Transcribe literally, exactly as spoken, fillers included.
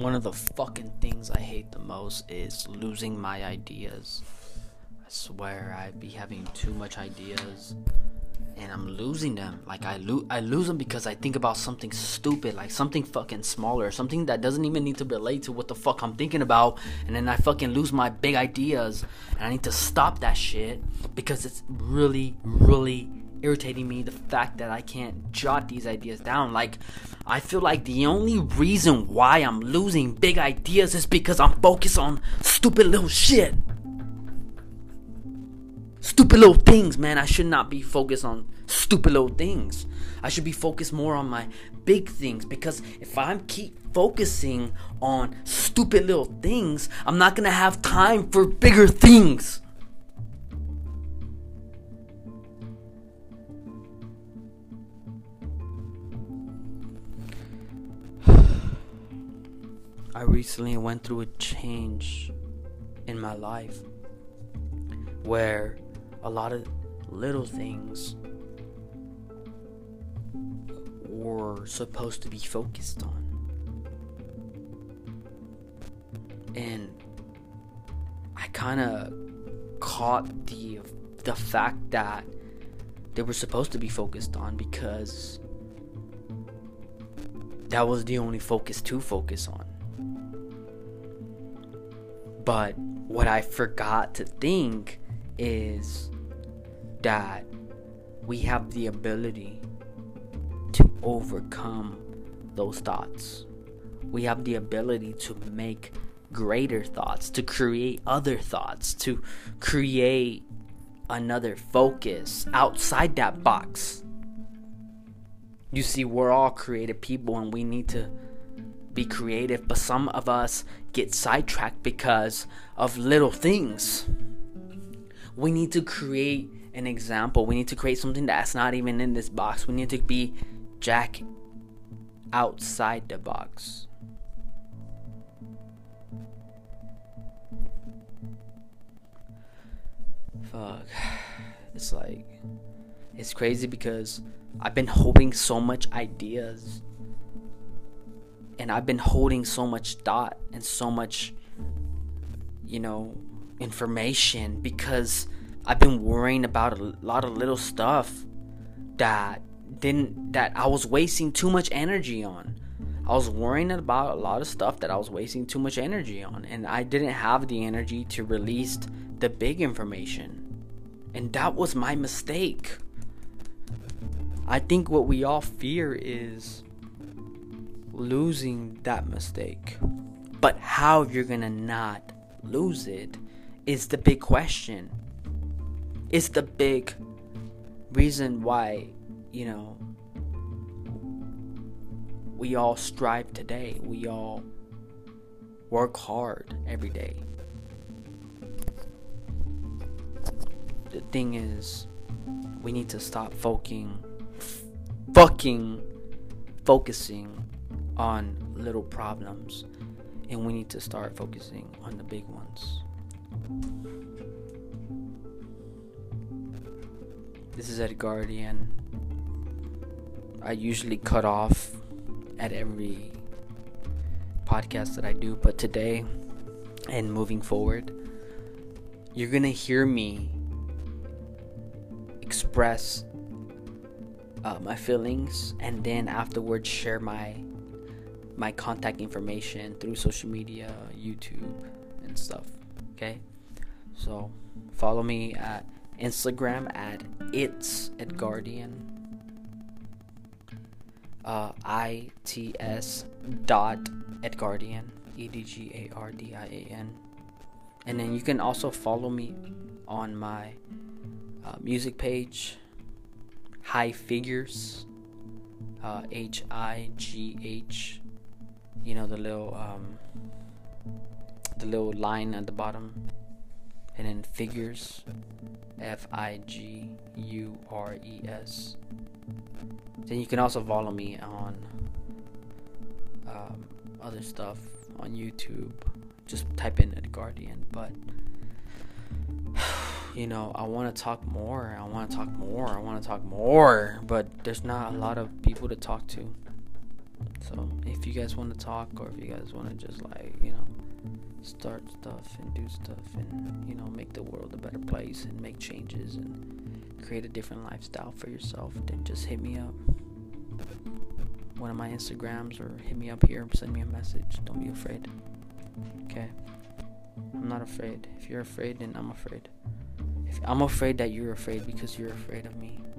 One of the fucking things I hate the most is losing my ideas. I swear I be having too much ideas and I'm losing them. Like I lo- I lose them because I think about something stupid, like something fucking smaller, something that doesn't even need to relate to what the fuck I'm thinking about, and then I fucking lose my big ideas, and I need to stop that shit because it's really, really irritating me, the fact that I can't jot these ideas down. Like, I feel like the only reason why I'm losing big ideas is because I'm focused on stupid little shit. Stupid little things, man. I should not be focused on stupid little things. I should be focused more on my big things, because if I keep focusing on stupid little things, I'm not gonna have time for bigger things. I recently went through a change in my life where a lot of little things were supposed to be focused on. And I kind of caught the the fact that they were supposed to be focused on, because that was the only focus to focus on. But what I forgot to think is that we have the ability to overcome those thoughts. We have the ability to make greater thoughts, to create other thoughts, to create another focus outside that box. You see, we're all creative people and we need to be creative, but some of us get sidetracked because of little things. We need to create an example. We need to create something that's not even in this box. We need to be Jack outside the box. Fuck. It's like, it's crazy because I've been holding so much ideas, and I've been holding so much thought and so much, you know, information, because I've been worrying about a lot of little stuff that didn't, that I was wasting too much energy on. I was worrying about a lot of stuff that I was wasting too much energy on, and I didn't have the energy to release the big information. And that was my mistake. I think what we all fear is losing that mistake. But how you're gonna not lose it is the big question. It's the big reason why, you know, we all strive today. We all work hard every day. The thing is, we need to stop fucking, fucking focusing on little problems, and we need to start focusing on the big ones. This is Edgardian. I usually cut off at every podcast that I do, but today and moving forward, you're gonna hear me express uh, my feelings, and then afterwards share my my contact information through social media, YouTube, and stuff. Okay, so follow me at Instagram at It's Edgardian. Uh, I T S dot Edgardian, E D G A R D I A N. And then you can also follow me on my uh, music page, High Figures, uh, H I G H. You know, the little um, the little line at the bottom, and then Figures, F I G U R E S. Then you can also follow me on um, other stuff on YouTube. Just type in Edgardian. But you know, I want to talk more. I want to talk more. I want to talk more. But there's not a lot of people to talk to. So if you guys want to talk, or if you guys want to just like, you know, start stuff and do stuff and, you know, make the world a better place and make changes and create a different lifestyle for yourself, then just hit me up. One of my Instagrams, or hit me up here, send me a message. Don't be afraid. Okay? I'm not afraid. If you're afraid, then I'm afraid. If I'm afraid that you're afraid because you're afraid of me.